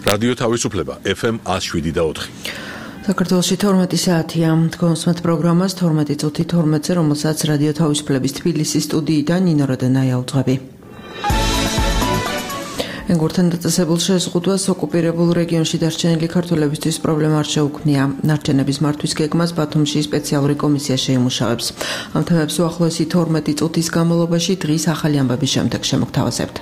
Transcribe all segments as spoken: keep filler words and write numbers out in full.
რადიო თავისუფლება ეფ ემ one oh seven და four. საქართველოში თორმეტი საათია. თქვენსმეთ პროგრამას თორმეტი წუთი თორმეტზე, რომელსაც რადიო თავისუფლების თბილისის სტუდიიდან ნინო როდენაია უძღვები. ენგურთან დაწესებულ შეზღუდვას ოკუპირებულ რეგიონში დარჩენილი ქართველებისთვის პრობლემა არ შეუქმნია. ნარჩენების მართვის გეგმას ბათუმში სპეციალური კომისია შეიმუშავებს. ამ თემებს უახლოესი თორმეტი წუთის განმავლობაში დღის ახალი ამბების შემდეგ შემოგთავაზებთ.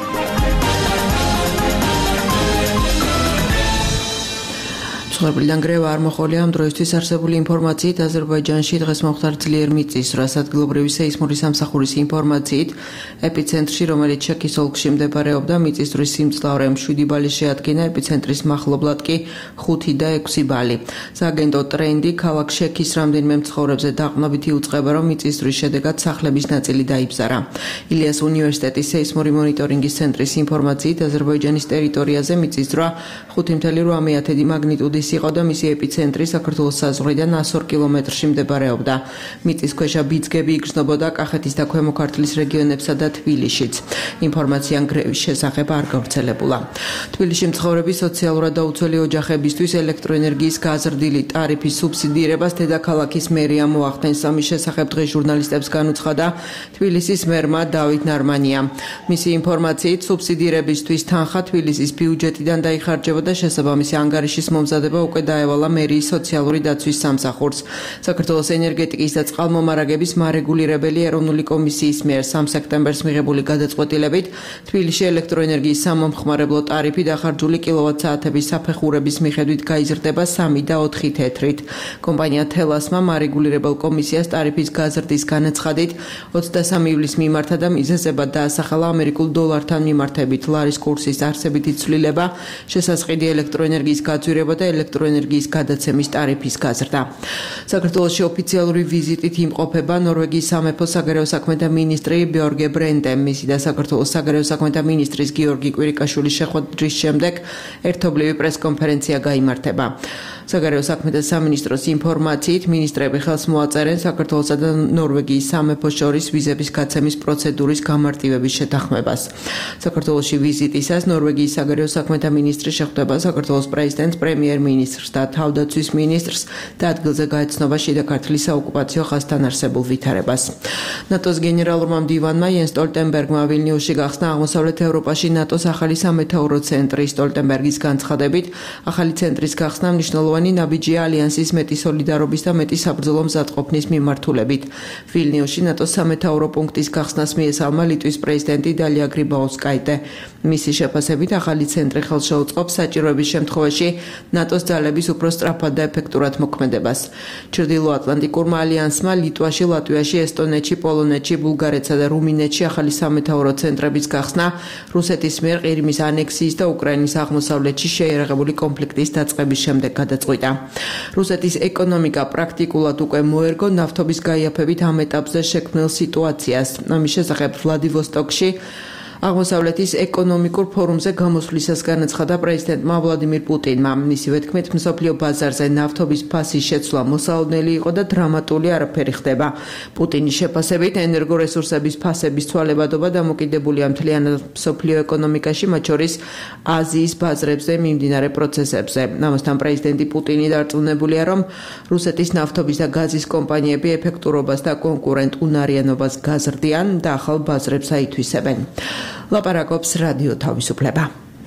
მსხვერპლიდან გრევა არ მოყოლია. ამ დროისთვის არსებული ინფორმაციით აზერბაიჯანში დღეს მომხდარ ძლიერ მიწისძვრას ადგილობრივი სეისმური სამსახურის ინფორმაციით ეპიცენტრში, რომელიც შექის ოლქში მდებარეობდა, მიწისძვრის სიმძლავრე შვიდი ბალი შეადგინა, ეპიცენტრის მახლობლად კი ხუთი და ექვსი ბალი. სააგენტო ტრენდი ქალაქ შექის რამდენიმე მცხოვრებზე დაყრდნობით იუწყება, რომ მიწისძვრის შედეგად სახლების ნაწილი დაიბზარა. ილიას უნივერსიტეტის სეისმური მონიტორინგის ცენტრის ინფორმაციით აზერბაიჯანის ტერიტორიაზე მიწისძვრა ხუთი კoma ორი მაგნიტუდის იყო და მისი ეპიცენტრი საქართველოს საზღვრიდან one hundred კილომეტრში მდებარეობდა. მიწისქვეშა ბიძგები იგრძნობოდა კახეთის და ქვემო ქართლის რეგიონებსა და თბილისშიც. ინფორმაცია გრევის შესახებ არ გავრცელებულა. თბილისში მცხოვრები სოციალურად დაუცველი ოჯახებისთვის ელექტროენერგიის გაზრდილი ტარიფის სუბსიდირებას დედაქალაქის მერია მოახდენს. ამის შესახებ დღეს ჟურნალისტებს განუცხადა თბილისის მერმა დავით ნარმანია. მისი ინფორმაციით სუბსიდირებისთვის თანხა თბილისის ბიუჯეტიდან დაიხარჯებოდა, შესაბამისი ანგარიშის მომზადება უკვე დაევალა მერიის სოციალური დაცვის სამსახურს. საქართველოს ენერგეტიკის და წყალმომარაგების მარეგულირებელი ეროვნული კომისიის მიერ სამ სექტემბერს მიღებული გადაწყვეტილებით თბილისში ელექტროენერგიის სამომხმარებლო ტარიფი დახარჯული კილოვატ-საათების საფეხურების მიხედვით გაიზრდება სამი და ოთხი თეთრით. კომპანია თელასმა მარეგულირებელ კომისიას ტარიფის გაზრდის განაცხადით ოცდასამი ივლისს მიმართა და მიზეზებად დაასახელა ამერიკულ დოლართან მიმართებით ლარის კურსის არსებითი ცვლილება, შესაწყიდი ელექტროენერგიის გაძვირება და ელექტროენერგიის გადაცემის ტარიფის გაზრდა. საქართველოში ოფიციალური ვიზიტით იმყოფება ნორვეგიის სამეფო საგარეო საქმეთა მინისტრი ბიორგე ბრენდე. მისი და საქართველოს საგარეო საქმეთა მინისტრის გიორგი კვირიკაშვილის შეხვედრის შემდეგ ერთობლივი პრესკონფერენცია გაიმართება. საგარეო საქმეთა სამინისტროს ინფორმაციით მინისტრები ხელს მოაწერენ საქართველოსა და ნორვეგიის სამეფოს შორის ვიზების გაცემის პროცედურის გამარტივების შეთანხმებას. საქართველოში ვიზიტისას ნორვეგიის საგარეო საქმეთა მინისტრი შეხვდება საქართველოს პრეზიდენტს, პრემიერ-მინისტრს და თავდაცვის მინისტრს და ადგილზე გაეცნობა შიდა ქართლის საოკუპაციო ხაზთან არსებულ ვითარებას. ნატოს გენერალურმა მდივანმა იენს სტოლტენბერგმა ვილნიუსში გახსნა აღმოსავლეთ ევროპაში ნატოს ახალი სამეთაურო ცენტრი. სტოლტენბერგის განცხადებით, ახალი ცენტრის გახსნა მნიშვნელოვანი ნაბიჯია ალიანსის მეტი სოლიდარობის და მეტი საბრძოლო მზადყოფნის მიმართულებით. ვილნიუსში ნატოს სამეთაურო პუნქტის გახსნას მიესალმა ლიტვის პრეზიდენტი დალია გრიბაუსკაიტე. მისი შეფასებით, ახალი ცენტრი ხელს შეუწყობს საჭიროების შემთხვევაში ნატოს ძალების უფრო სწრაფად და ეფექტურად მოქმედებას. ჩრდილოატლანტიკურმა ალიანსმა ლიტვაში, ლატვიაში, ესტონეთში, პოლონეთში, ბულგარეთსა და რუმინეთში ახალი სამეთაურო ცენტრების გახსნა რუსეთის მიერ ყირიმის ანექსიის და უკრაინის აღმოსავლეთში შეიარაღებული კონფლიქტის დაწყების შემდეგ გადაწყვიტა. რუსეთის ეკონომიკა პრაქტიკულად უკვე მოერგო ნავთობის გაიაფებით ამ ეტაპზე შექმნილ სიტუაციას. ამის შესახებ ვლადივოსტოკში აღმოსავლეთის ეკონომიკურ ფორუმზე გამოსვლისას განაცხადა პრეზიდენტმა ვლადიმირ პუტინმა. მისივე თქმით, მსოფლიო ბაზარზე ნავთობის ფასის შეცვლა მოსალოდნელი იყო და დრამატული არაფერი ხდება. პუტინის შეფასებით, ენერგორესურსების ფასების ცვალებადობა დამოკიდებულია მთლიანად მსოფლიო ეკონომიკაში, მათ შორის აზიის ბაზრებზე მიმდინარე პროცესებზე. ამასთან პრეზიდენტი პუტინი დარწმუნებულია, რომ რუსეთის ნავთობის და გაზის კომპანიები ეფექტურობას და კონკურენტუნარიანობას გაზრდიან და ახალ ბაზრებს აითვისებენ. ლაპარაკობს რადიო თავისუფლება.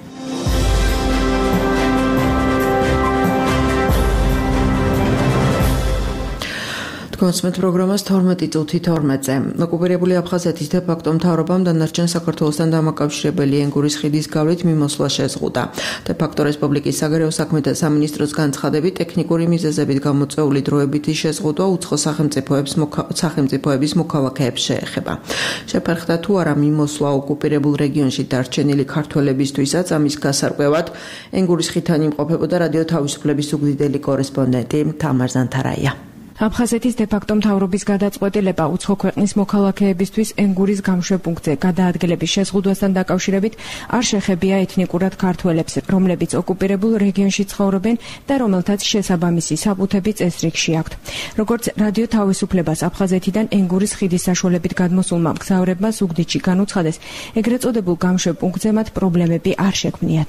კონსმეთ პროგრამას თორმეტი წუთი თორმეტზე. ოკუპირებული აფხაზეთის დე-ფაქტო მთავრობამ დანარჩენ საქართველოსთან დამაკავშირებელი ენგურის ხიდის გავლით მიმოსვლა შეზღუდა. დე-ფაქტო რესპუბლიკის საგარეო საქმეთა სამინისტროს განცხადებით, ტექნიკური მიზეზებით გამოწვეული დროებითი შეზღუდვა უცხო სახელმწიფოებს სახელმწიფოების მოქალაქეებს შეეხება. შეფერხდა თუ არა მიმოსვლა ოკუპირებულ რეგიონში დარჩენილი ქართველებისთვისაც, ამის გასარკვევად ენგურის ხიდთან იმყოფებოდა რადიო თავისუფლების უგდიდელი კორესპონდენტი თამარ ზანთარაია. აფხაზეთის დე-ფაქტო მთავრობის გადაწყვეტილება უცხო ქვეყნის მოქალაქეებისთვის ენგურის გამშვებპუნქტზე გადაადგილების შეზღუდვასთან დაკავშირებით არ შეხებია ეთნიკურად ქართველებს, რომლებიც ოკუპირებულ რეგიონში ცხოვრობენ და რომელთაც შესაბამისი საბუთები წესრიგში აქვთ. როგორც რადიო თავისუფლებას აფხაზეთიდან ენგურის ხიდის საშუალებით გადმოსულმა მგზავრებმა ზუგდიდში განუცხადეს, ეგრეთ წოდებულ გამშვებპუნქტზე მათ პრობლემები არ შექმნიათ.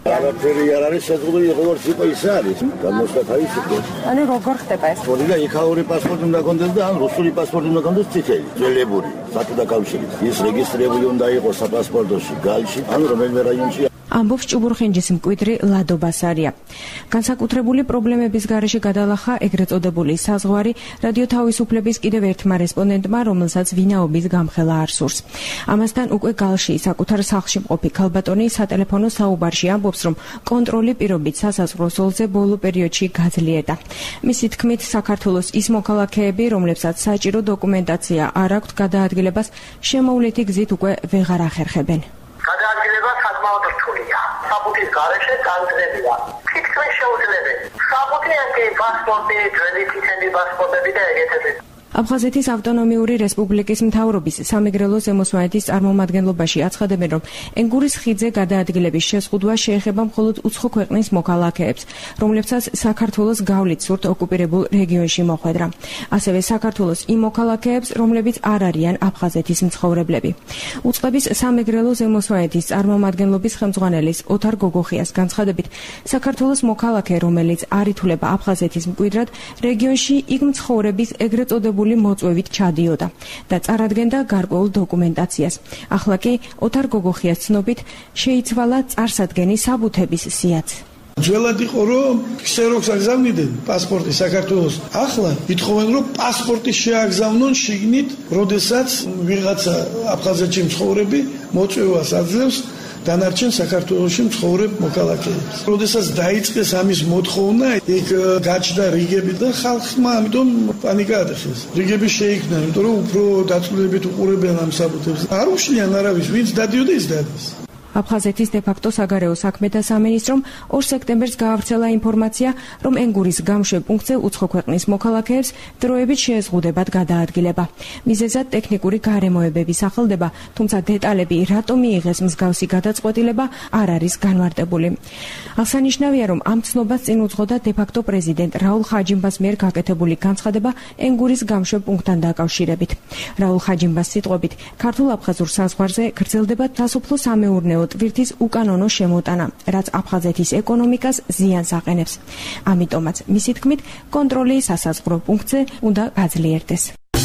არაფერი არ არის შეგული როგორც იყო ის არის. გამოსვლა თავისუფლო. ანუ როგორ ხდება ეს? თორე იქაური პასპორტი უნდა გქონდეს და ან რუსული პასპორტი უნდა გქონდეს წითელი, ძველებური, სათუდა კავშირით. ის რეგისტრირებული უნდა იყოს საპასპორტოში, გალში, ან რომელიმე რაიონში. ამბობს ჭუბურხინჯის მკვიდრი ლადო ბასარია. განსაკუთრებული პრობლემების გარეშე გადალახა ეგრეთ წოდებული საზღვარი რადიო თავისუფლების კიდევ ერთმა რესპონდენტმა, რომელსაც ვინაობის გამხელა არ სურს. ამასთან უკვე გალში საკუთარ სახლში მყოფი ქალბატონი სატელეფონო საუბარში ამბობს, რომ კონტროლი პირობით სასაზღვრო ზოლზე ბოლო პერიოდში გაძლიერდა. მისი თქმით, საქართველოს ის მოქალაქეები, რომლებსაც საჭირო დოკუმენტაცია არ აქვთ გადაადგილებას, შემოვლითი გზით უკვე ვეღარ ახერხებენ. გადაადგილება საკმაოდ რთულია. საბუთის გარეშე განძლებია. თითქმის შეუძლებელი. საბუთი ანტი პასპორტი, ძველი წითელი პასპორტები და ეგეთები. აფხაზეთის ავტონომიური რესპუბლიკის მთავრობის სამეგრელო ზემოსვანეთის წარმომადგენლობაში აცხადებენ, რომ ენგურის ხიდზე გადაადგილების შეზღუდვა შეეხება მხოლოდ უცხო ქვეყნის მოქალაქეებს, რომლებსაც საქართველოს გავლით სურთ ოკუპირებულ რეგიონში მოხვედრა. ასევე საქართველოს იმ მოქალაქეებს, რომლებიც არ არიან აფხაზეთის მცხოვრებლები. უწყების სამეგრელო ზემოსვანეთის წარმომადგენლობის ხელმძღვანელის ოთარ გოგოხიას განცხადებით, საქართველოს მოქალაქე, რომელიც არ ითვლება აფხაზეთის მკვიდრად, რეგიონში იქ მცხოვრების ეგრეთ წოდებული მოწვევით ჩადიოდა და წარადგენდა გარკვეულ დოკუმენტაციას. ახლა კი ოთარ გოგოხიას ცნობით შეიცვალა წარსადგენის საბუთების სიაც. ძველად იყო რომ ქსეროქს აგზავნიდნენ პასპორტი საქართველოს. ახლა ითხოვენ რომ პასპორტი შეაგზავნონ შიგნით, როდესაც ვიღაცა აფხაზეთში მცხოვრები მოწვევას აძლევს დანარჩენ საქართველოში მცხოვრებ მოქალაქეებს. როდესაც დაიწყეს ამის მოთხოვნა, იქ გაჩნდა რიგები და ხალხმა ამიტომ პანიკა ატეხეს. რიგები შეიქმნა, იმიტომ რომ უფრო დაწვრილებით უყურებენ ამ საბუთებს. არ უშლიან არავის, ვინც დადიოდა ის დადეს. აფხაზეთის დე-ფაქტო საგარეო საქმეთა სამინისტრომ ორ სექტემბერს გაავრცელა ინფორმაცია, რომ ენგურის გამშვებ პუნქტზე უცხო ქვეყნის მოქალაქეებს დროებით შეეზღუდებათ გადაადგილება. მიზეზად ტექნიკური გარემოებების ახალდება, თუმცა დეტალები, რატომ მიიღეს მსგავსი გადაწყვეტილება, არ არის განმარტებული. აღსანიშნავია, რომ ამ ცნობას წინ უძღოდა დე-ფაქტო პრეზიდენტ რაულ ხაჯიმბას მიერ გაკეთებული განცხადება ენგურის გამშვებ პუნქტთან დაკავშირებით. რაულ ხაჯიმბას სიტყვებით, ქართულ-აფხაზურ საზღვარზე გრძელდება სასოფლო-სამეურნეო ტვირთის უკანონო შემოტანა, რაც აფხაზეთის ეკონომიკას ზიანს აყენებს. ამიტომაც, მისი თქმით, კონტროლი სასაზღვრო პუნქტზე უნდა გაძლიერდეს.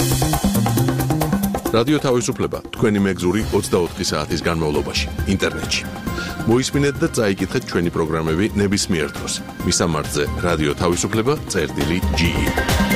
რადიო თავისუფლება თქვენი მეგზური ოცდაოთხი საათის განმავლობაში ინტერნეტში. მოისმინეთ და წაიკითხეთ ჩვენი პროგრამები ნებისმიერ დროს. მისამართზე რადიო თავისუფლება წერტილი ჯი ი.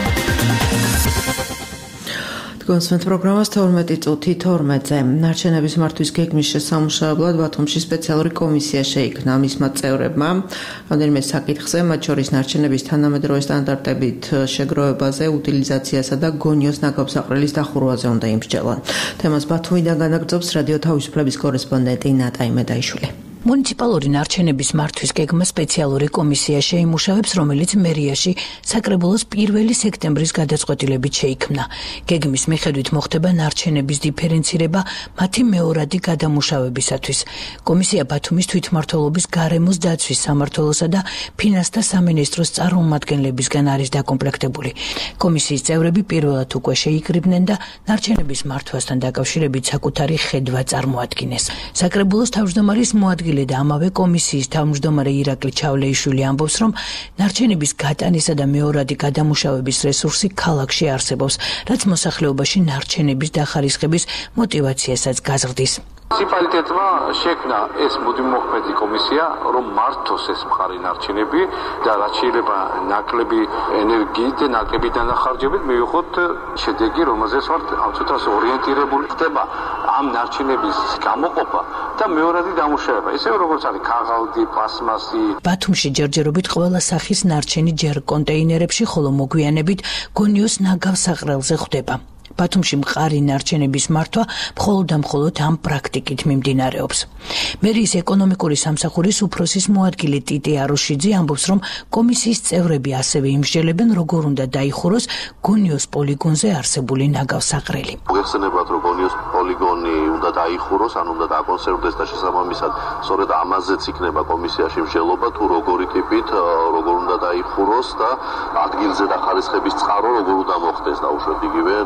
კონსვენთ პროგრამას თორმეტი წუთი თორმეტზე. ნარჩენების მართვის გეგმის შესამუშავებლად ბათუმში სპეციალური კომისია შეიქმნა მისმა წევრებმა. რამდენიმე საკითხზე, მათ შორის ნარჩენების თანამედროვე სტანდარტებით შეგროვებაზე, უტილიზაციასა და გონიოს ნაგავსაყრელის დახურვაზე უნდა იმსჯელონ. თემას ბათუმიდან განაგრძობს რადიო თავისუფლების კორესპონდენტი ნატა იმედაიშვილი. მუნიციპალური ნარჩენების მართვის გეგმა სპეციალური კომისია შეიმუშავებს, რომელიც მერიაში საკრებულოს პირველი სექტემბრის გადაწყვეტილებით შეიქმნა. გეგმის მიხედვით მოხდება ნარჩენების დიფერენცირება მათი მეორადი გადამუშავებისათვის. კომისია ბათუმის თვითმმართველობის გარემოს დაცვის სამმართველოსა და ფინანსთა სამინისტროს წარმომადგენლებისგან არის დაკომპლექტებული. კომისიის წევრები პირველად უკვე შეიკრიბნენ და ნარჩენების მართვასთან დაკავშირებით საკუთარი ხედვა წარმოადგინეს. საკრებულოს თავმჯდომარის მოადგილე და ამავე კომისიის თავმჯდომარე ირაკლი ჩავლეიშვილი ამბობს, რომ ნარჩენების გატანისა და მეორადი გადამუშავების რესურსი ქალაქში არსებობს, რაც მოსახლეობაში ნარჩენების დახარისხების мотивაციასაც გაზრდის. მუნიციპალიტეტმა შექმნა ეს მუდმივმოქმედი კომისია, რომ მართოს ეს მხარი ნარჩენები და რაც შეიძლება ნაკლები ენერგიით და ნაკლები დანახარჯებით მივიღოთ შედეგი, რომელზეც ვართ ამ წუთას ორიენტირებული ხდება ამ ნარჩენების გამოყოფა და მეორადი დამუშავება. ისე როგორც არის ქაღალდი, პლასმასი. ბათუმში ჯერჯერობით ყველა სახის ნარჩენი ჯერ კონტეინერებში, ხოლო მოგვიანებით გონიოს ნაგავსაყრელზე ხდება. ბათუმში მყარი ნარჩენების მართვა მხოლოდ და მხოლოდ ამ პრაქტიკით მიმდინარეობს. მერიის ეკონომიკური სამსახურის უფროსის მოადგილე ტიტე აროშიძე ამბობს, რომ კომისიის წევრები ასევე იმსჯელებენ, როგორ უნდა დაიხუროს გონიოს პოლიგონზე არსებული ნაგავსაყრელი. მოგეხსენებათ, რომ გონიოს პოლიგონი უნდა დაიხუროს, ან უნდა დაკონსერვდეს და შესაბამისად სწორედ ამაზეც იქნება კომისიაში მსჯელობა, თუ როგორი ტიპით, როგორ უნდა დაიხუროს და ადგილზე დახარისხების წყარო როგორ უნდა მოხდეს, დაუშვათ იგივე ნარჩენების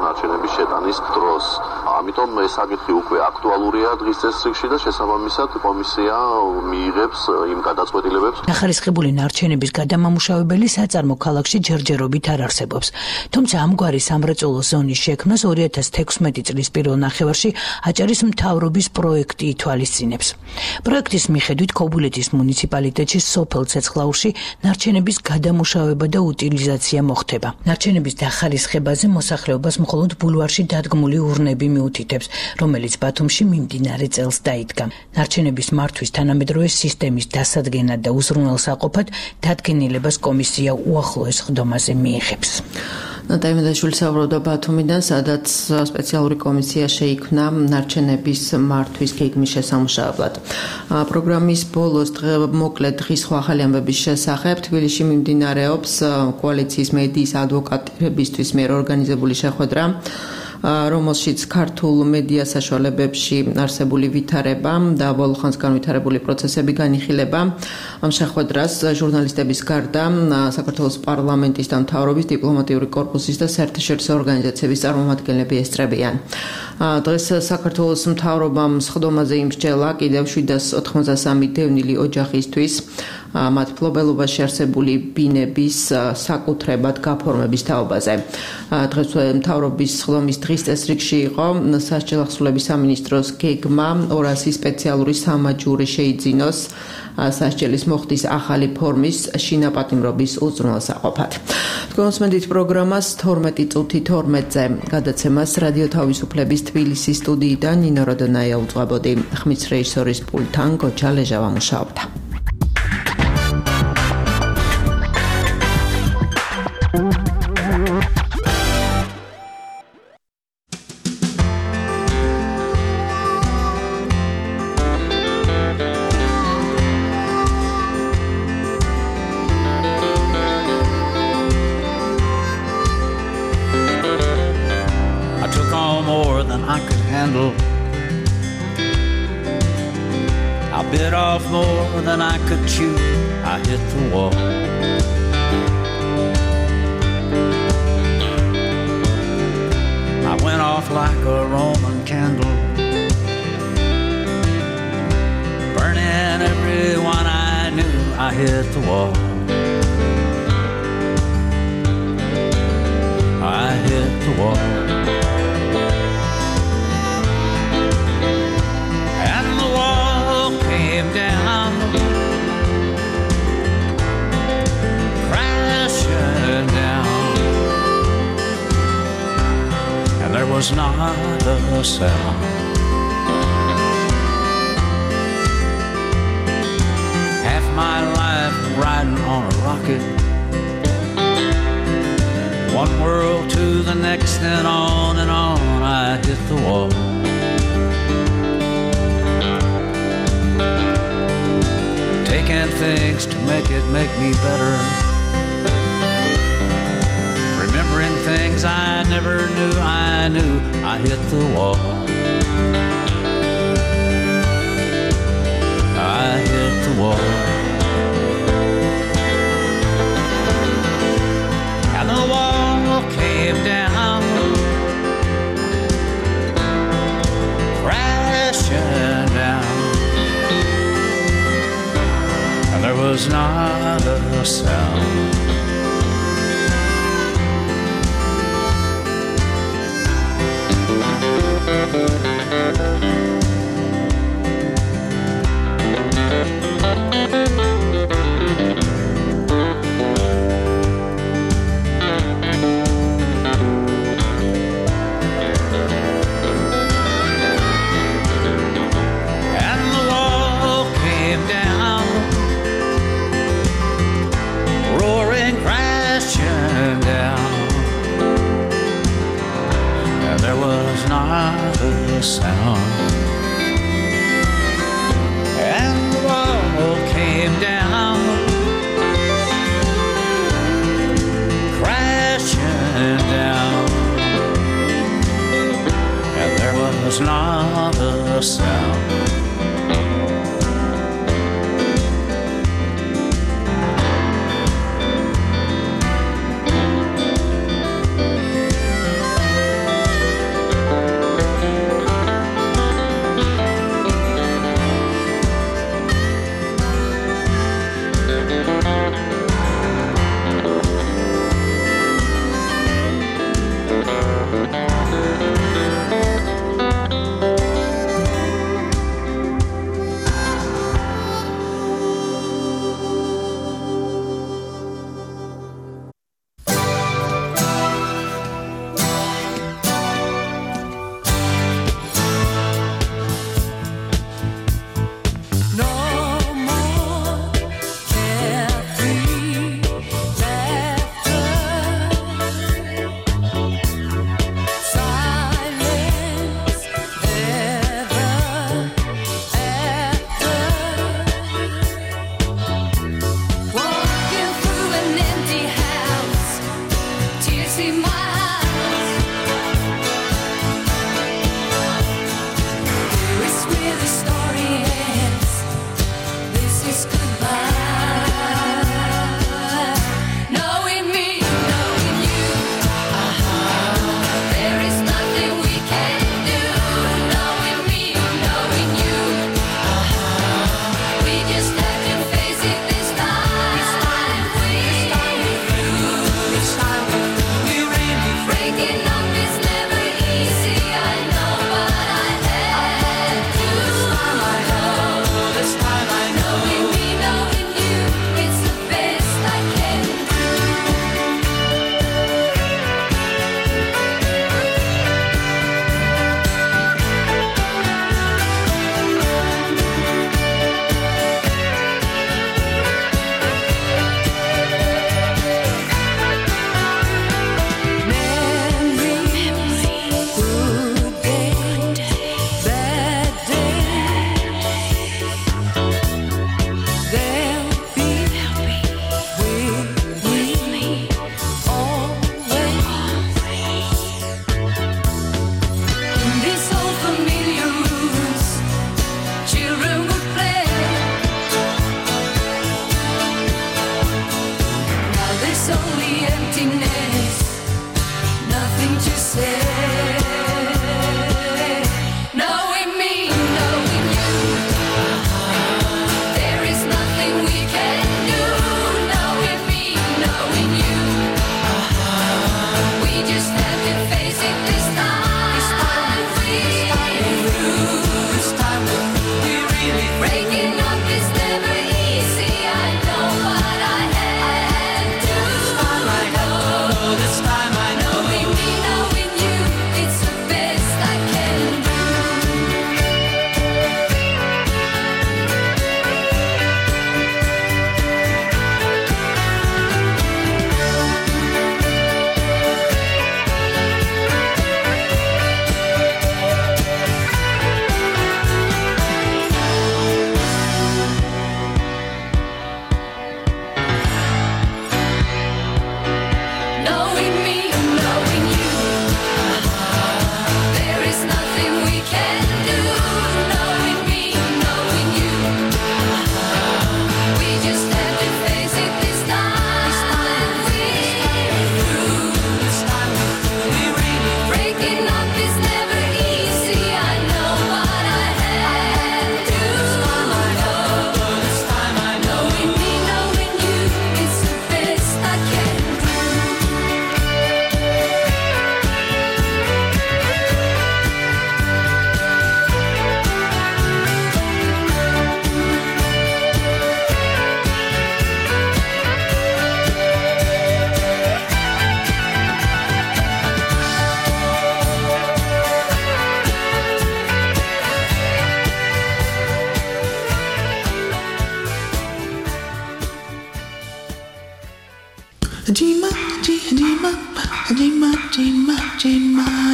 პროგრამების შეტანის დროს. ამიტომ ეს საკითხი უკვე აქტუალურია დღის წესრიგში და შესაბამისად კომისია მიიღებს იმ გადაწყვეტილებებს. ნახარისხებული ნარჩენების გადამამუშავებელი საწარმო ქალაქში ჯერჯერობით არ არსებობს. თუმცა ამგვარი სამრეწველო ზონის შექმნას ორი ათას თექვსმეტი წლის პირველ ნახევარში აჭარის მთავრობის პროექტი ითვალისწინებს. პროექტის მიხედვით ქობულეთის მუნიციპალიტეტში სოფელ ცეცხლაურში ნარჩენების გადამუშავება და უტილიზაცია მოხდება. ნარჩენების დახარისხებაზე მოსახლეობას მხოლოდ ბულვარში დადგმული ურნები მიუთითებს, რომელიც ბათუმში მიმდინარე წელს დაიდგა. ნარჩენების მართვის თანამედროვე სისტემის დასადგენად და უზრუნველსაყოფად დადგენილებას კომისია უახლოეს ხდომაზე მიიღებს. ნატაი მედაშვილი საუბრობდა ბათუმიდან, სადაც სპეციალური კომისია შეიქმნა ნარჩენების მართვის გეგმის შესამუშავებლად. პროგრამის ბოლოს მოკლედ დღის სხვა ახალი ამბების შესახებ თბილისში მიმდინარეობს კოალიციის მედიის ადვოკატებისთვის მიერ ორგანიზებული შეხვედრა, რომელშიც ქართულ მედია საშუალებებში არსებული ვითარება და ბოლო ხანს განვითარებული პროცესები განიხილება. ამ შეხვედრას ჟურნალისტების გარდა საქართველოს პარლამენტის და მთავრობის დიპლომატიური კორპუსის და საერთაშორისო ორგანიზაციების წარმომადგენლები ესწრებიან. დღეს საქართველოს მთავრობამ სხდომაზე იმსჯელა კიდევ შვიდას ოთხმოცდასამი დევნილი ოჯახისთვის მათ ფლობელობაში არსებული ბინების საკუთრებად გაფორმების თაობაზე. დღეს მთავრობის სხდომის დღის წესრიგში იყო სასჯელახსრულების სამინისტროს გეგმა ორასი სპეციალური სამაჯური შეიძინოს სასჯელის მოხდის ახალი ფორმის შინაპატიმრობის უზრუნველსაყოფად. თქვენ უსმენთ პროგრამას თორმეტი წუთი თორმეტზე. გადაცემას რადიო თავისუფლების თბილისის სტუდიიდან ნინო როდონაია უძღვებოდი. ხმის რეჟისორის პულტთან გოჩა ლეჟავა მუშაობდა. I bit off more than I could chew. I hit the wall. I went off like a Roman candle, burning everyone I knew. I hit the wall. I hit the wall. Down, crashing down, and there was not a sound. Half my life riding on a rocket, one world to the next, and on and on. I hit the wall. Taking things to make it make me better, remembering things I never knew I knew. I hit the wall. I hit the wall. And the wall came down, crashing down. There was not a sound. Sound, and the wall came down, crashing down, and there was not a sound.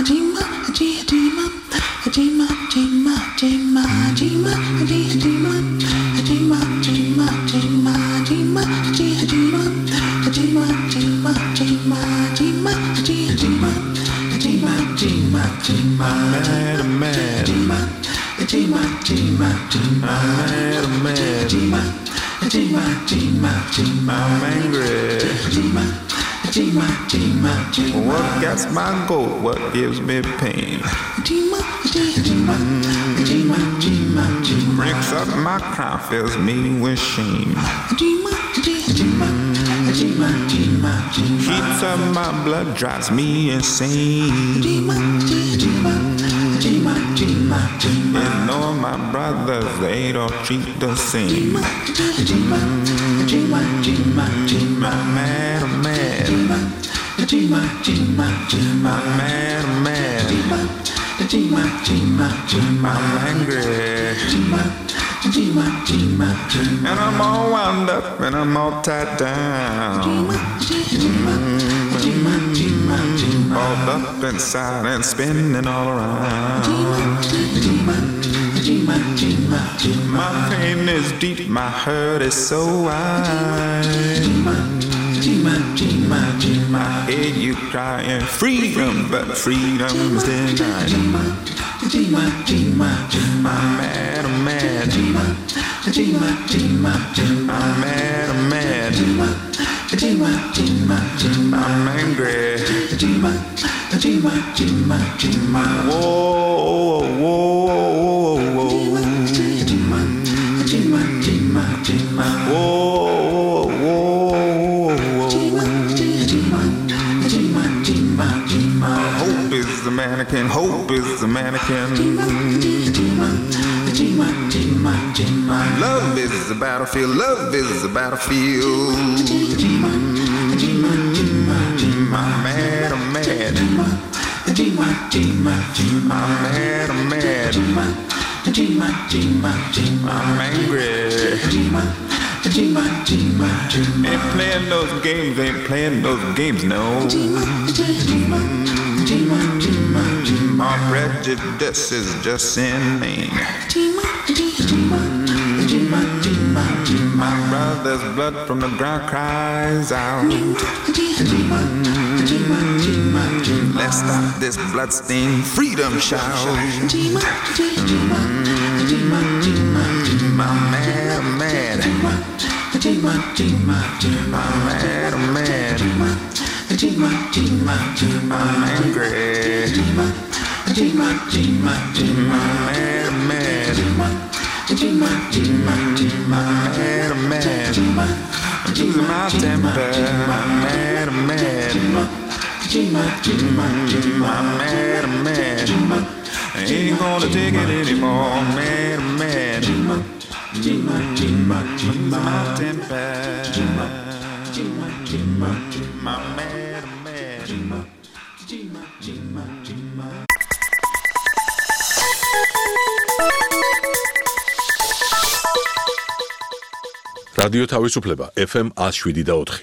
I'm angry. What gets my goat? What gives me pain? Breaks up my crown, fills me with shame. Heats up my blood, drives me insane. You know my brothers, they don't treat the same. I'm mad, I'm mad. I'm mad, I'm mad. I'm angry. And I'm all wound up and I'm all tied down. Balled up inside and spinning all around. My pain is deep, my hurt is so wide. I hear you crying freedom, but freedom's denied. I'm mad, I'm mad. I'm mad, I'm mad. I'm angry. Whoa, whoa, whoa, whoa. Whoa, whoa, whoa. Hope is the mannequin, hope is the mannequin. Love is the battlefield, love is the battlefield. I'm mad, I'm mad. I'm mad, I'm mad. I'm angry. Ain't playing those games, ain't playing those games, no. My prejudice is just inane. My brother's blood from the ground cries out. Let's stop this bloodstained freedom shout. I'm mad, I'm mad. I'm mad, I'm mad. I'm angry. I'm mad, I'm mad. I'm mad, I'm mad. I'm losing my temper. I'm mad, I'm mad. I'm mad, I'm mad. I ain't gonna take it anymore. I'm mad, I'm mad. I'm losing my temper. I'm mad, I'm mad. რადიო თავისუფლება ეფ ემ one oh seven და four.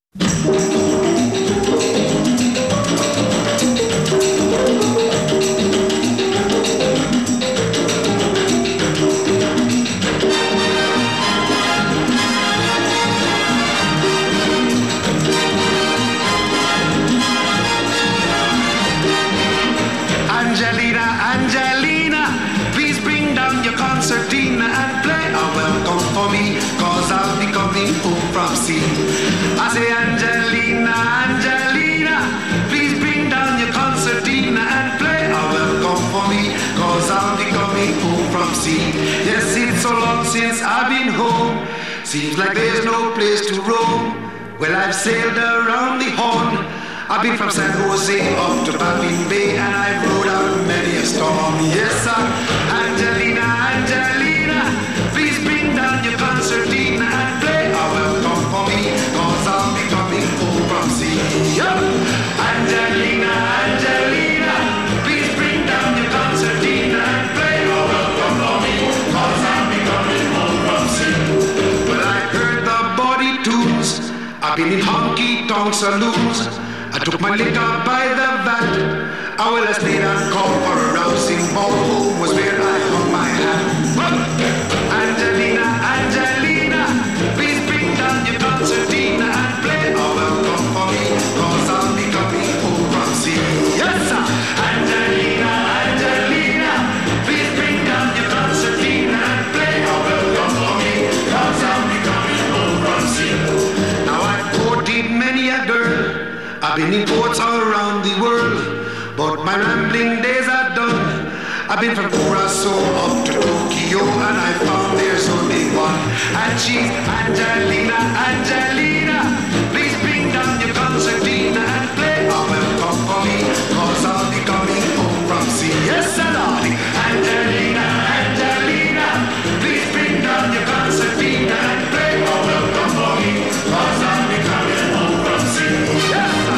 Angelina, Angelina, please bring down your concertina and play a welcome for me, cause I'll be coming home from sea. I say Angelina, Angelina, please bring down your concertina and play a welcome for me, cause I'll be coming home from sea. Yes, it's so long since I've been home, seems like there's no place to roam. Well, I've sailed around the Horn, I've been from San Jose up to Baffin Bay, and I've rode out many a storm. Yes, sir, Angelina, Angelina, please bring down your concertina and play a welcome for me, cause I'll be coming home from sea. Yup. Angelina, Angelina, please bring down your concertina and play a welcome for me, cause I'll be coming home from sea. Well, I heard the body tunes, I've been in honky-tonk saloons, I took my liquor by the vat, I will have stayed and come for a rousing ball. Home was where I hung my hat. Angelina, Angelina, please bring down your concertina and play a welcome for me, cause I'll be coming home from sea. Yes, sir. Angelina, Angelina, please bring down your concertina and play a welcome for me, cause I'll be coming home from sea. Now I've courted many a girl, I've been in ports all around the world, but my rambling days are done. I've been from Curacao up to Tokyo, and I found there's only one, and she's Angelina, Angelina. Please bring down your concertina and play a welcome for me, cause I'll be coming home from sea. Yes, sir, darling. Angelina, Angelina, please bring down your concertina and play a welcome for me, cause I'll be coming home from sea. Yes, sir.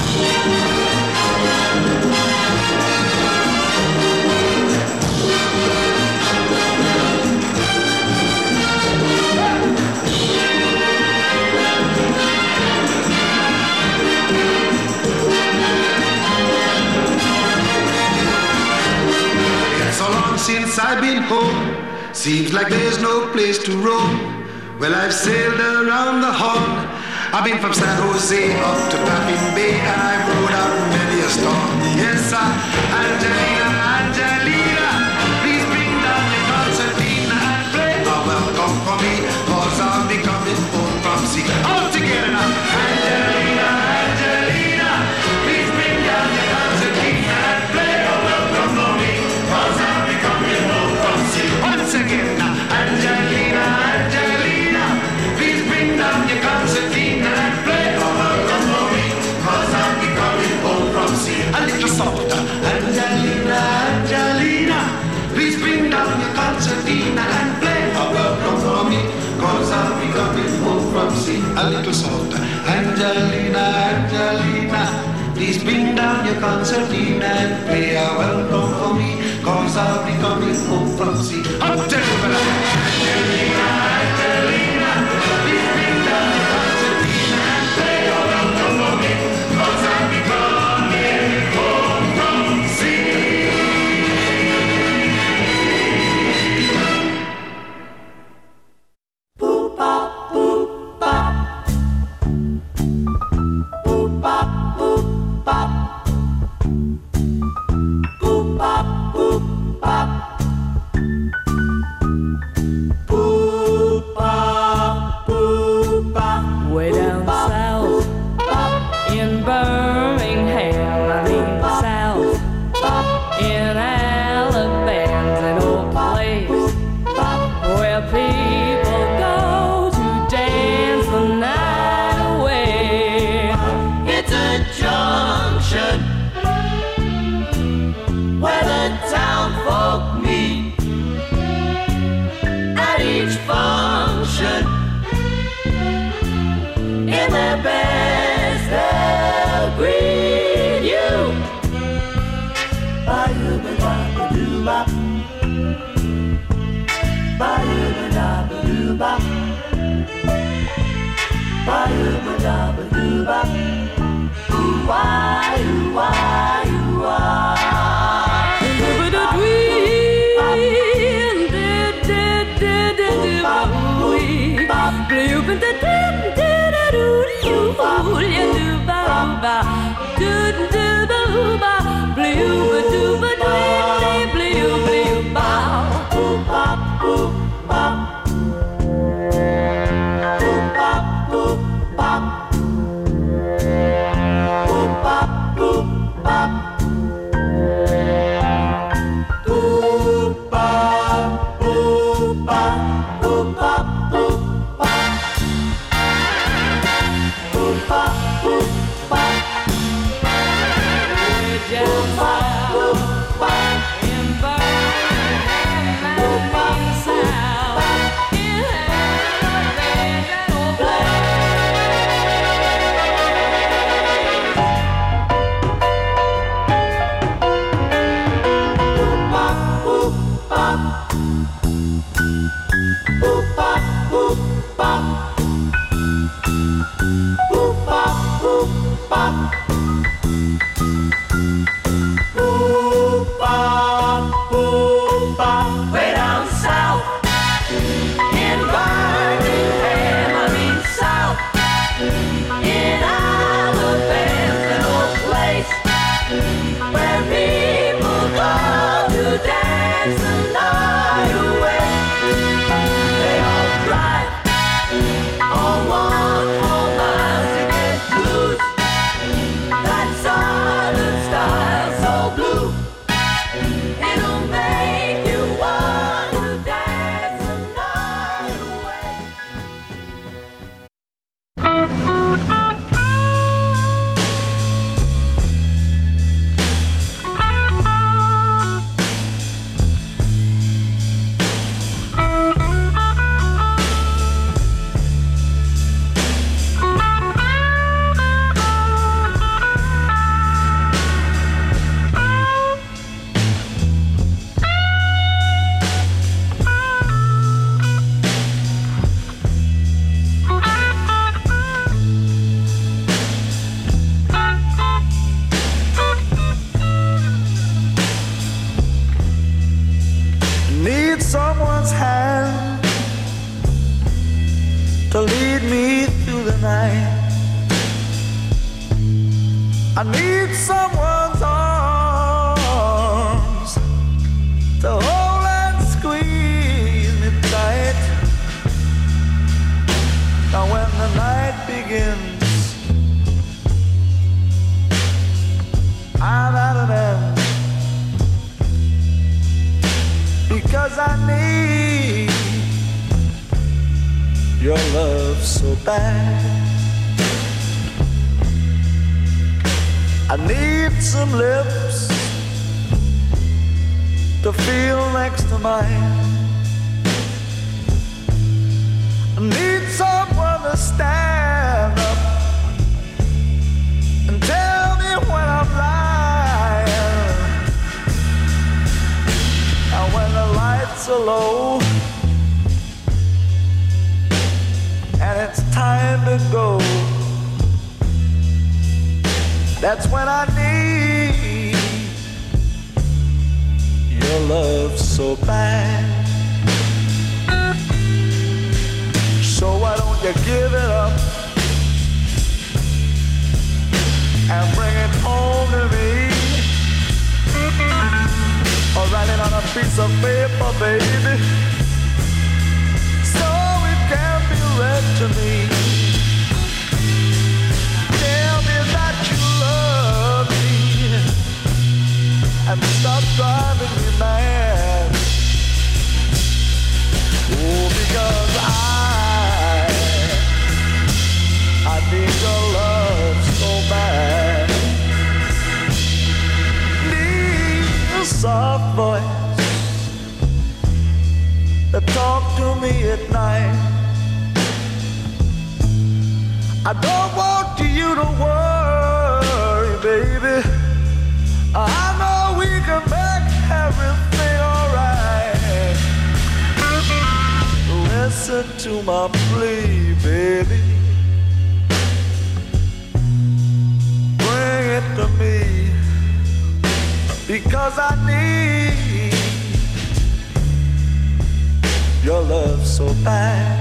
So long since I've been home, seems like there's no place to roam. Well, I've sailed around the Horn, I've been from San Jose up to Baffin Bay, and I've rode out many a storm. Yes, sir. Angelina, Angelina, please bring down your concertina and play a welcome for me, cause I'll be coming home from sea. All together now. Angelina, Angelina, please bring down your concertina and play a welcome for me, cause I'll be coming home from sea. Once again now. Angelina, Angelina, please bring down your concertina and play a welcome for me, cause I'll be coming home from sea. A little softer. Angelina, Angelina, please bring down your concertina and play a welcome for me, cause I'll be coming home from sea. A little softer. Angelina, Angelina, please bring down your concertina and play a welcome for me, cause I'll be coming home from sea. Up to the Angelina, Angelina, please bring down your concertina and play a welcome for me, cause I'll be coming home from sea. Boop, bop, boop, bop. Boop, bop, boop, bop. Boop, bop, boop, bop. Boop, bop, boop, bop. Way down south in Birmingham, I mean south in Alabama's an old place where people go to dance the night away. It's a junction where the town folk meet at each function. In their best they'll greet you. Ba-doo-ba-da-ba-doo-bop. Ba-doo-ba-da-ba-doo-bop. Ba-doo-ba-da-ba-doo-bop. Ooh-wah, ooh-wah, ooh-wah. someone's hand to lead me through the night. I need someone's arms to hold and squeeze me tight. Now when the night begins, I'm at an end, because I need your love so bad. I need some lips to feel next to mine. I need someone to stand up and tell me when I'm lying. And when the lights are low and it's time to go, that's when I need your love so bad. So why don't you give it up and bring it home to me, or write it on a piece of paper, baby, so it can be read to me. Tell me that you love me and stop driving me mad. Oh, because I I need your love so bad. Need a soft voice that talk to me at night. I don't want you to worry, baby. I know we can make everything alright. Listen to my plea, baby. Bring it to me, because I need your love so bad.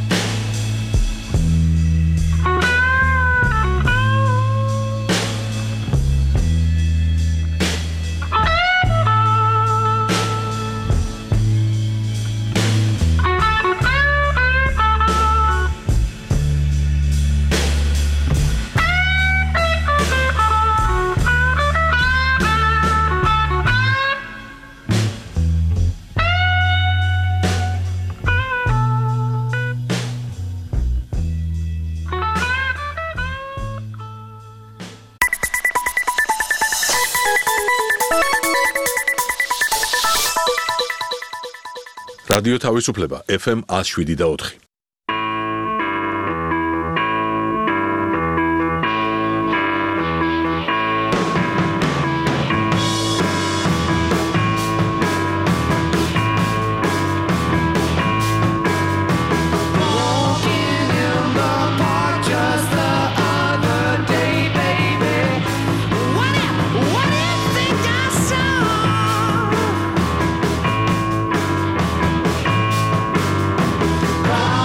რადიო თავისუფლება ეფ ემ one oh seven და four. Wow.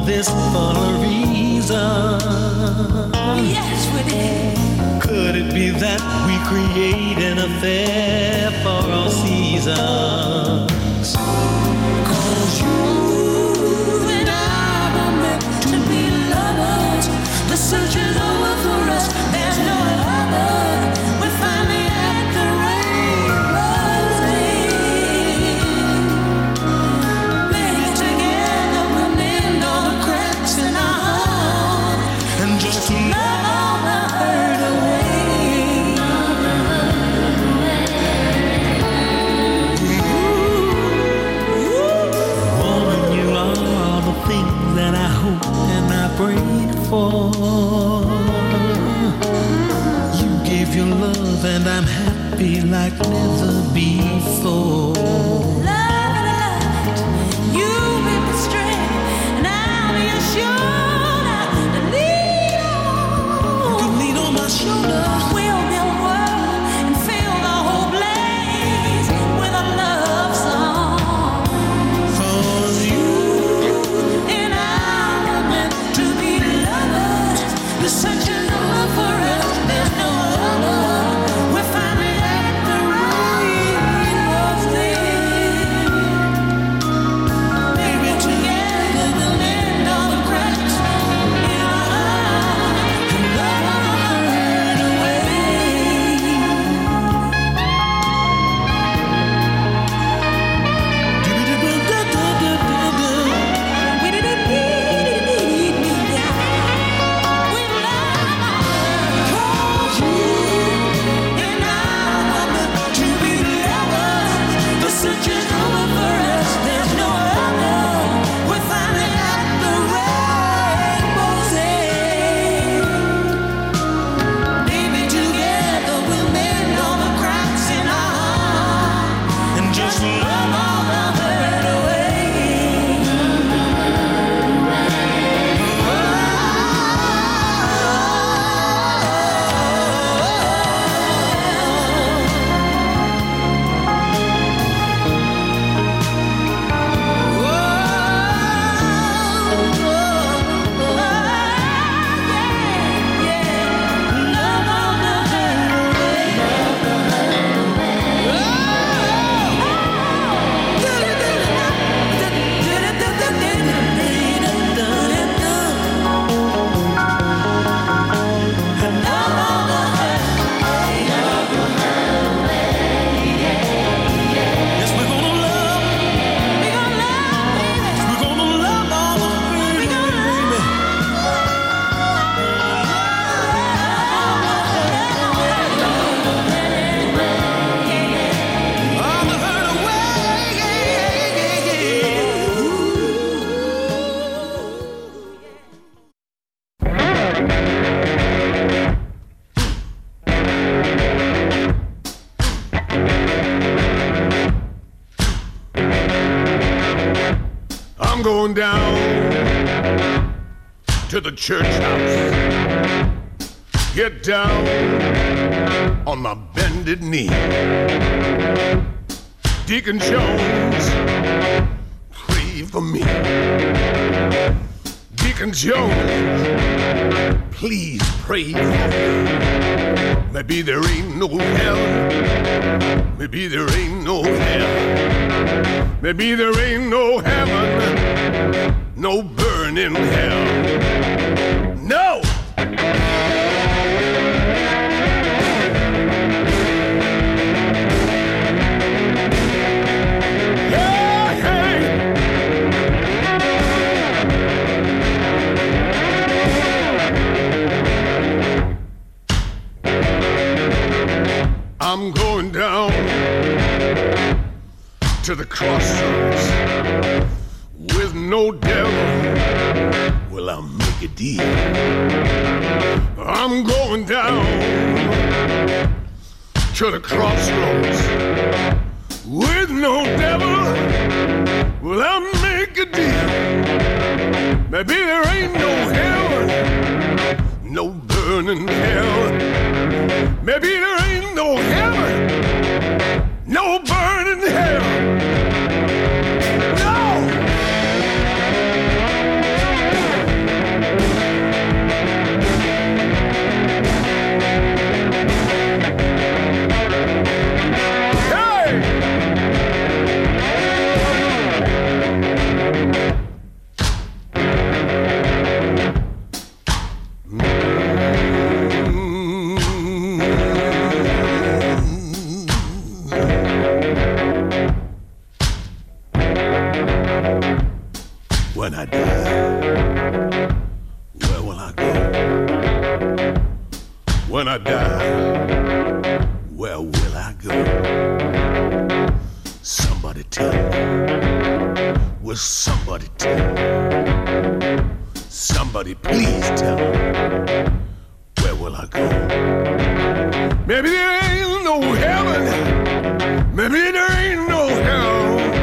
this for a reason. Yes, we did. Could it be that we create an affair for all seasons? Cause you and I were meant to be lovers. The search is over for us. There's no other. We're finally at the rainbow's end. Maybe together we'll mend all the cracks in our heart. And just to love all the hurt away. Woman, you are all the things that I hope and I prayed for. You gave your love and I'm happy like never before. Love and light, you give me strength, and I'll be your shoulder to lean on. You can lean on my shoulder. We'll build a world and fill the whole place with a love song. Cause you And I were meant to be lovers. The search is over for us. There's no other. We're finally at the rainbow's end. Maybe together we'll mend all the cracks in our heart and love all the hurt away. We didn't need it. We love cause you and I were meant to be lovers. The search is over for us. There's no other. We're finally at the rainbow's end. Maybe together we'll mend all the cracks in our heart and just love all the hurt away. Yes, we're gonna love. We're gonna love all the hurt, baby. All the hurt I'm going down to the church house. Get down on my bended knee. Deacon Jones, pray for me. Deacon Jones, please pray for me. Maybe there ain't no hell. Maybe there ain't no hell. Maybe there ain't no heaven. No burning hell. No! Yeah, hey! I'm going down to the crossroads with no devil. Well, I'll make a deal. I'm going down to the crossroads with no devil. Well, I'll make a deal. Maybe there ain't no hell, no burning hell. Maybe there ain't no heaven, no burning hell. No! where will I go? When I die, where will I go? Somebody tell me. Will somebody tell me? Somebody please tell me. Where will I go? Maybe there ain't no heaven. Maybe there ain't no hell.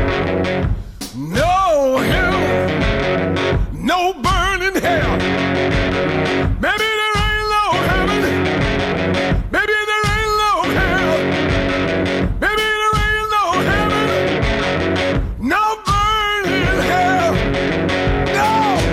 No hell. No burning hell. Maybe there ain't no heaven. Maybe there ain't no hell. Maybe there ain't no heaven. No burning hell. No.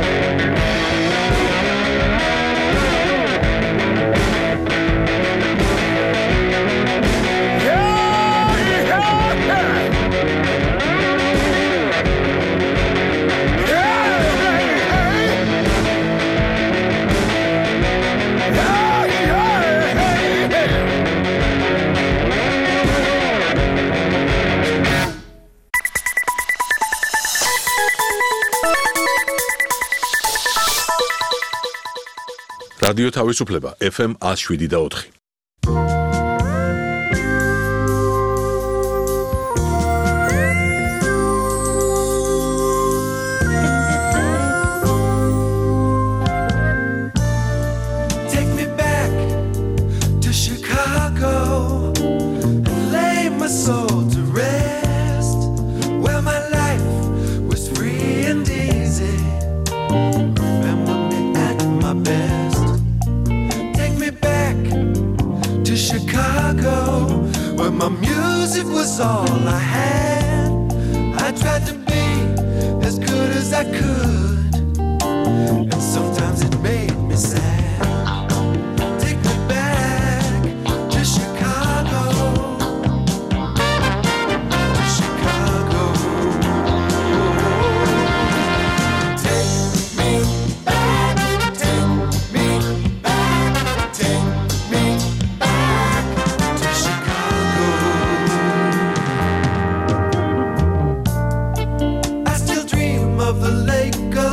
რადიო თავისუფლება ეფ ემ one oh seven და four. Take me back to Chicago and lay my soul to rest, where my life was free and easy. Remember me at my best. Take me back to Chicago, where my music was all I had. I tried to be as good as I could, and sometimes it made me sad. Take me back to Chicago, to Chicago. Take me back, take me back, take me back to Chicago. I still dream of the lake of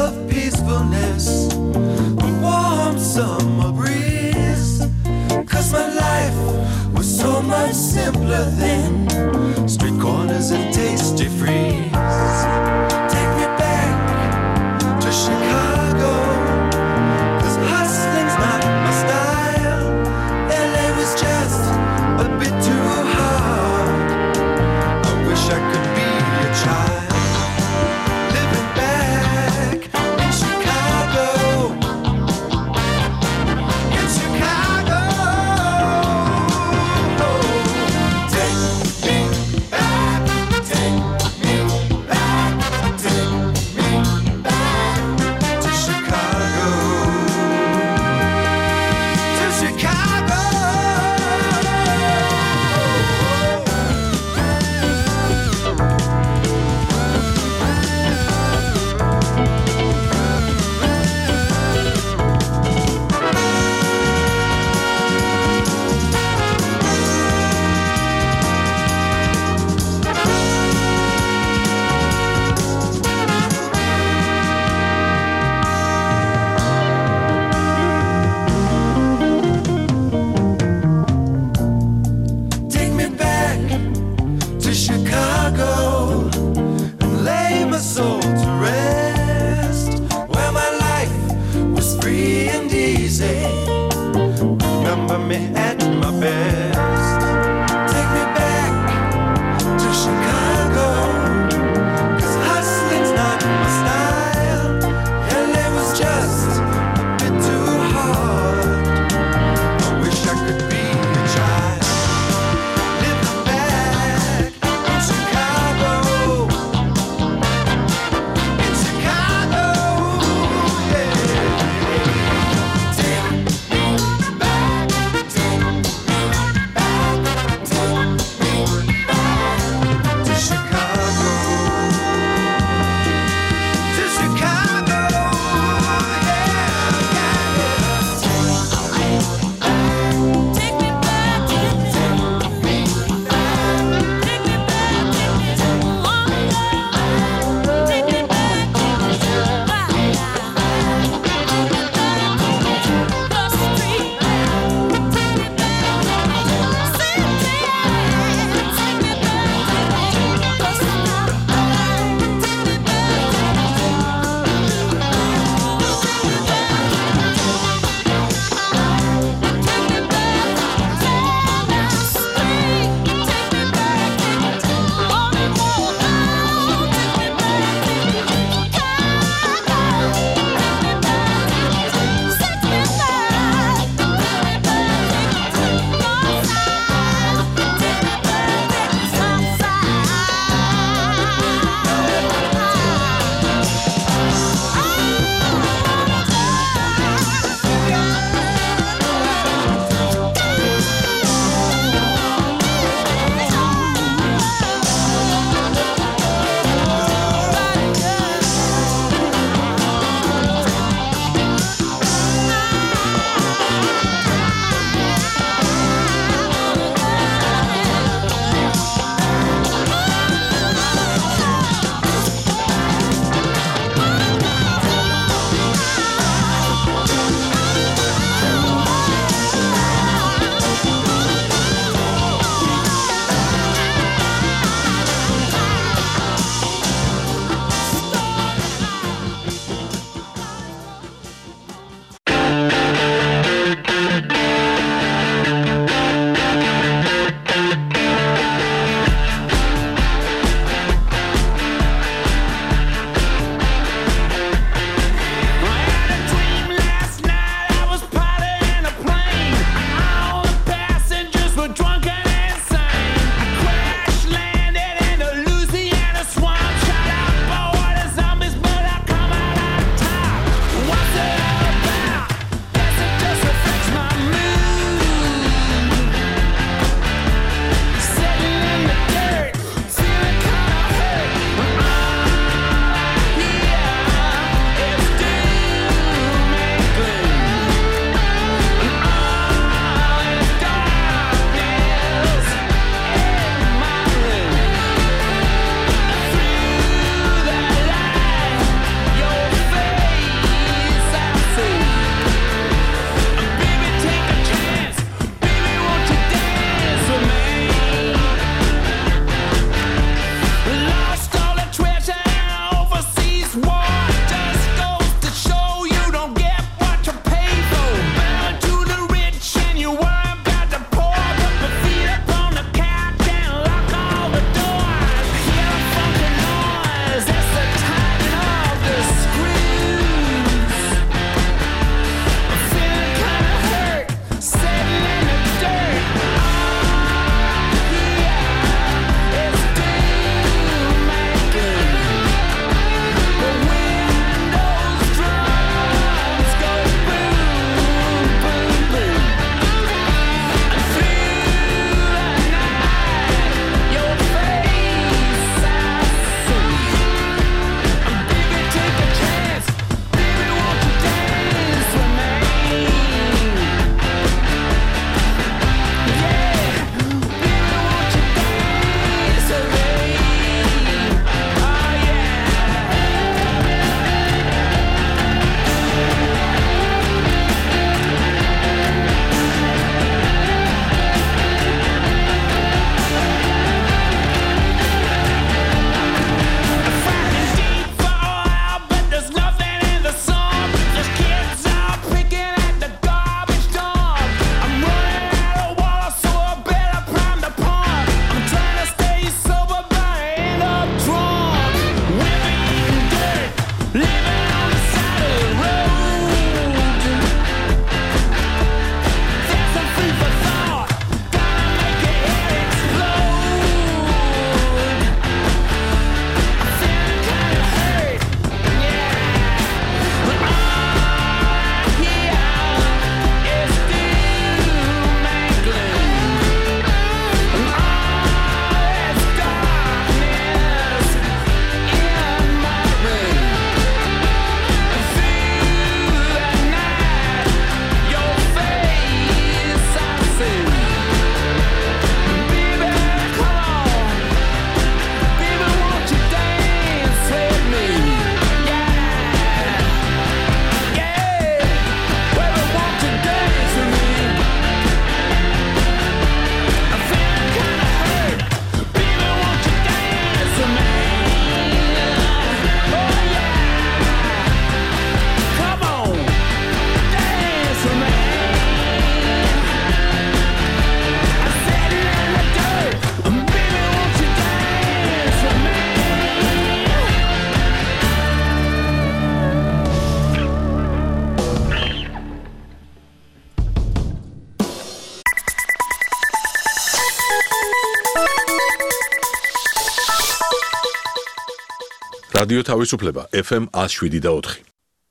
რადიო თავისუფლება F M one oh seven და four.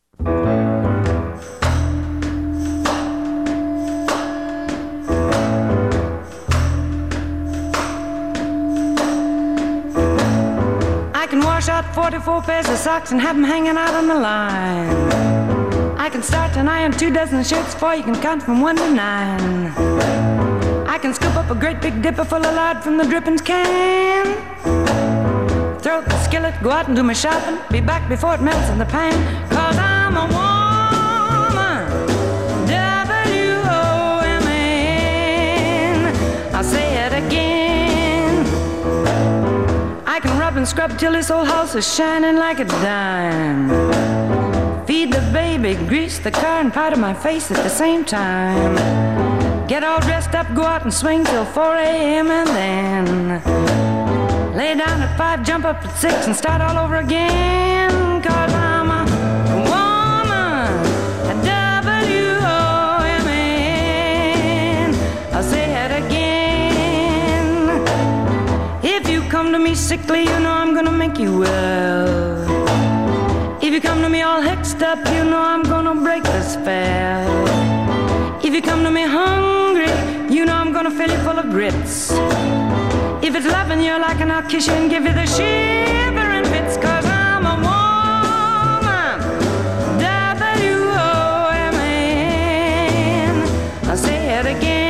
I can wash out forty-four pairs of socks and have them hanging out on the line. I can start and iron two dozen shirts for you can count from one to nine. I can scoop up a great big dipper full of lard from the drippings can. Throw out the skillet, go out and do my shopping. Be back before it melts in the pan. Cause I'm a woman, W O M N. I'll say it again. I can rub and scrub till this old house is shining like a dime. Feed the baby, grease the car and powder my face at the same time. Get all dressed up, go out and swing till four a.m. and then lay down at five, jump up at six and start all over again. Cause I'm a woman, a W O M N. I'll say it again. If you come to me sickly, you know I'm gonna make you well. If you come to me all hexed up, you know I'm gonna break the spell. If you come to me hungry, you know I'm gonna fill you full of grits. If it's loving you like an I'll kiss you and give you the shivering fits. Cause I'm a woman, W O M N. I'll say it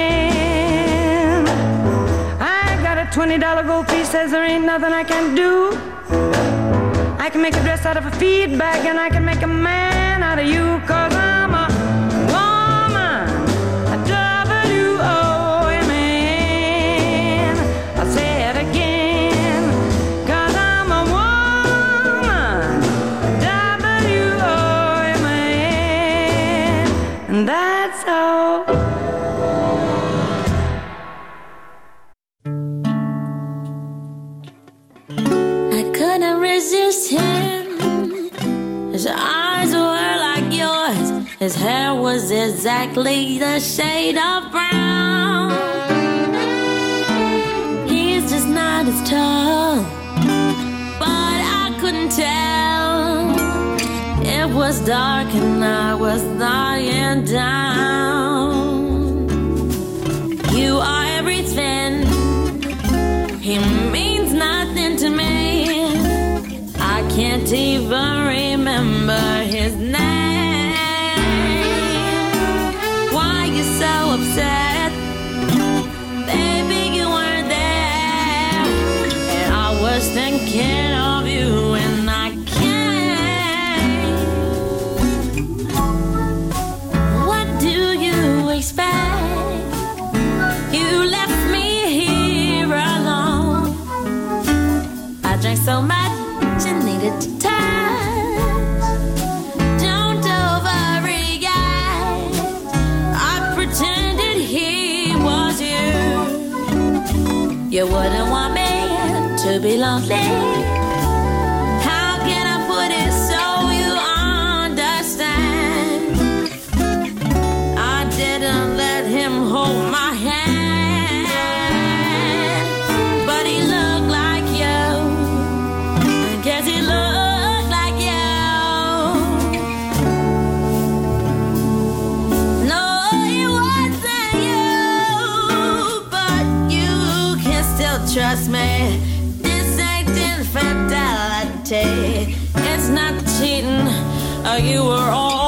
again. I got a twenty dollar gold piece, says there ain't nothing I can't do. I can make a dress out of a feed bag and I can make a man out of you. Cause I'm a woman, a W O M N. I'll say it again. Cause I'm a woman, W O M N. And that's all. I couldn't resist him. His eyes were like yours. His hair was exactly the shade of brown. He's just not as tall, but I couldn't tell. It was dark and I was lying down. You are everything. He means nothing to me. I can't even remember his name. Why you so upset? Baby, you weren't there. And I was thinking of you and I can't. What do you expect? You left me here alone. I drank so much you needed to touch. Don't overreact. I pretended he was you. You wouldn't want me to be lonely. How can I put it so you understand? I didn't let him hold my hand, but he looked like you. Guess he looked like you. No, it wasn't you, but you can still trust me. This ain't infidelity. It's not cheating. You were all